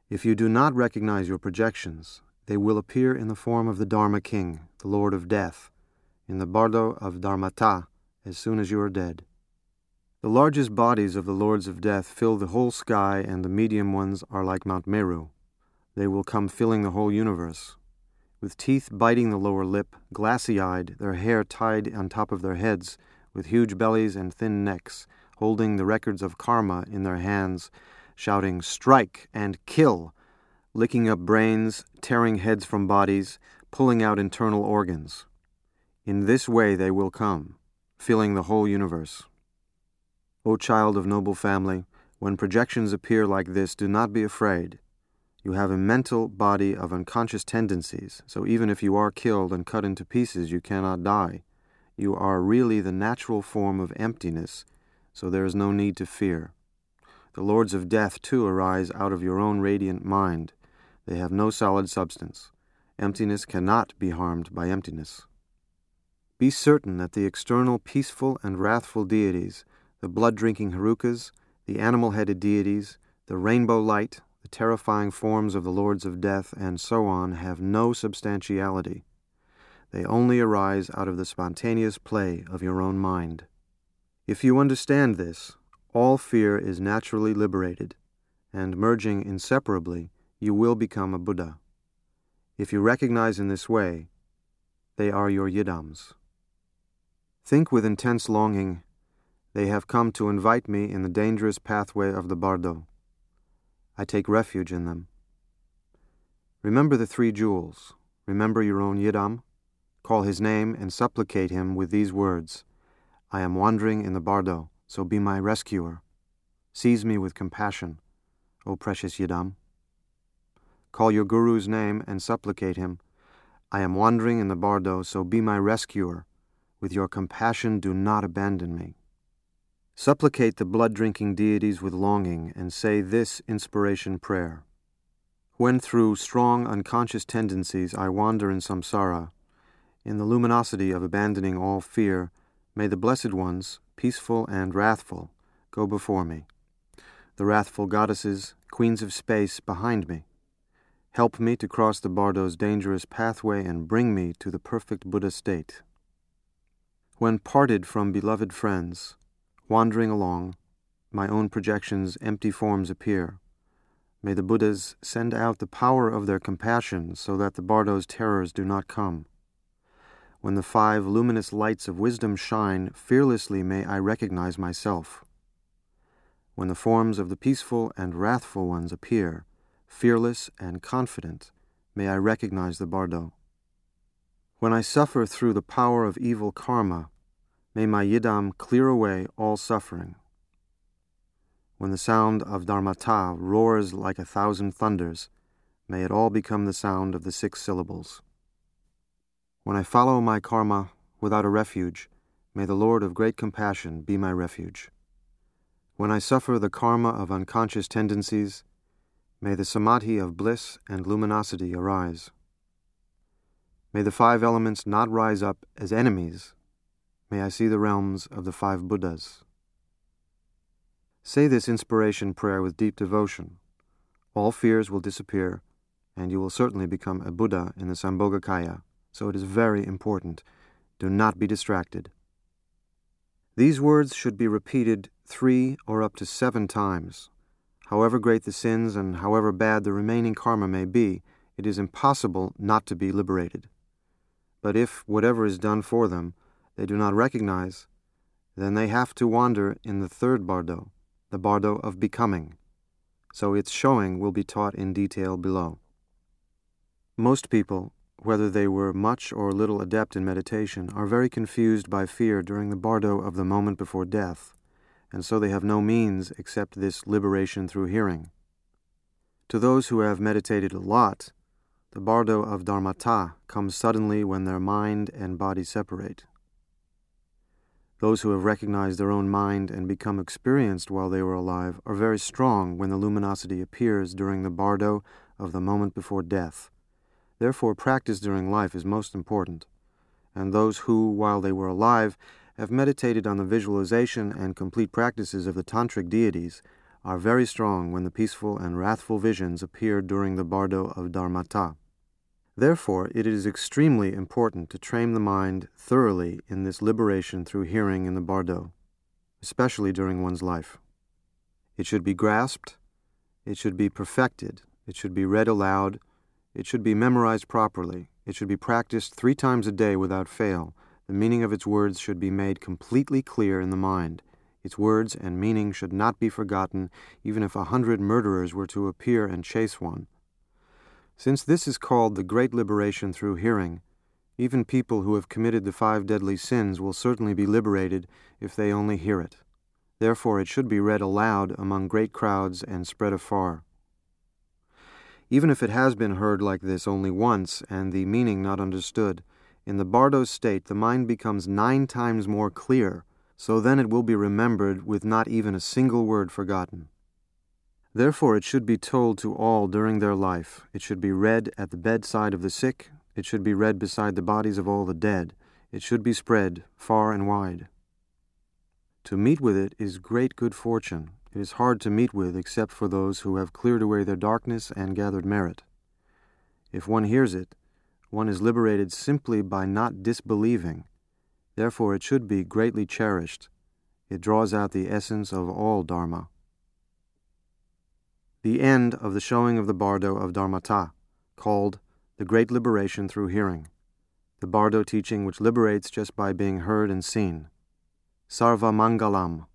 If you do not recognize your projections, they will appear in the form of the Dharma King, the Lord of Death, in the Bardo of Dharmata, as soon as you are dead. The largest bodies of the Lords of Death fill the whole sky, and the medium ones are like Mount Meru. They will come filling the whole universe. With teeth biting the lower lip, glassy-eyed, their hair tied on top of their heads, with huge bellies and thin necks, holding the records of karma in their hands, shouting, "Strike and kill!" licking up brains, tearing heads from bodies, pulling out internal organs. In this way they will come, filling the whole universe. O child of noble family, when projections appear like this, do not be afraid. You have a mental body of unconscious tendencies, so even if you are killed and cut into pieces, you cannot die. You are really the natural form of emptiness, so there is no need to fear. The Lords of Death, too, arise out of your own radiant mind. They have no solid substance. Emptiness cannot be harmed by emptiness. Be certain that the external peaceful and wrathful deities, the blood-drinking Herukas, the animal-headed deities, the rainbow light, the terrifying forms of the Lords of Death, and so on, have no substantiality. They only arise out of the spontaneous play of your own mind. If you understand this, all fear is naturally liberated, and merging inseparably, you will become a Buddha. If you recognize in this way, they are your yidams. Think with intense longing, they have come to invite me in the dangerous pathway of the Bardo. I take refuge in them. Remember the three jewels. Remember your own yidam. Call his name and supplicate him with these words: I am wandering in the Bardo, so be my rescuer. Seize me with compassion, O precious yidam. Call your guru's name and supplicate him: I am wandering in the Bardo, so be my rescuer. With your compassion do not abandon me. Supplicate the blood-drinking deities with longing, and say this inspiration prayer. When through strong unconscious tendencies I wander in samsara, in the luminosity of abandoning all fear, may the Blessed Ones, peaceful and wrathful, go before me. The wrathful goddesses, queens of space, behind me. Help me to cross the Bardo's dangerous pathway and bring me to the perfect Buddha state. When parted from beloved friends, wandering along, my own projections' empty forms appear. May the Buddhas send out the power of their compassion so that the Bardo's terrors do not come. When the 5 luminous lights of wisdom shine, fearlessly may I recognize myself. When the forms of the peaceful and wrathful ones appear, fearless and confident, may I recognize the Bardo. When I suffer through the power of evil karma, may my yidam clear away all suffering. When the sound of Dharmata roars like 1,000 thunders, may it all become the sound of the 6 syllables. When I follow my karma without a refuge, may the Lord of great compassion be my refuge. When I suffer the karma of unconscious tendencies, may the samadhi of bliss and luminosity arise. May the 5 elements not rise up as enemies. May I see the realms of the 5 Buddhas. Say this inspiration prayer with deep devotion. All fears will disappear, and you will certainly become a Buddha in the Sambhogakaya, so it is very important. Do not be distracted. These words should be repeated 3 or up to 7 times. However great the sins and however bad the remaining karma may be, it is impossible not to be liberated. But if whatever is done for them they do not recognize, then they have to wander in the 3rd Bardo, the Bardo of becoming. So its showing will be taught in detail below. Most people, whether they were much or little adept in meditation, are very confused by fear during the Bardo of the moment before death, and so they have no means except this liberation through hearing. To those who have meditated a lot, the Bardo of Dharmata comes suddenly when their mind and body separate. Those who have recognized their own mind and become experienced while they were alive are very strong when the luminosity appears during the Bardo of the moment before death. Therefore, practice during life is most important, and those who, while they were alive, have meditated on the visualization and complete practices of the tantric deities are very strong when the peaceful and wrathful visions appear during the bardo of Dharmata. Therefore, it is extremely important to train the mind thoroughly in this liberation through hearing in the bardo, especially during one's life. It should be grasped, it should be perfected, it should be read aloud, it should be memorized properly, it should be practiced 3 times a day without fail. The meaning of its words should be made completely clear in the mind. Its words and meaning should not be forgotten, even if 100 murderers were to appear and chase one. Since this is called the great liberation through hearing, even people who have committed the 5 deadly sins will certainly be liberated if they only hear it. Therefore it should be read aloud among great crowds and spread afar. Even if it has been heard like this only once and the meaning not understood, in the bardo state the mind becomes 9 times more clear, so then it will be remembered with not even a single word forgotten. Therefore it should be told to all during their life. It should be read at the bedside of the sick. It should be read beside the bodies of all the dead. It should be spread far and wide. To meet with it is great good fortune. It is hard to meet with except for those who have cleared away their darkness and gathered merit. If one hears it, one is liberated simply by not disbelieving. Therefore it should be greatly cherished. It draws out the essence of all Dharma. The end of the showing of the bardo of Dharmata, called the Great Liberation Through Hearing, the bardo teaching which liberates just by being heard and seen. Sarva Mangalam.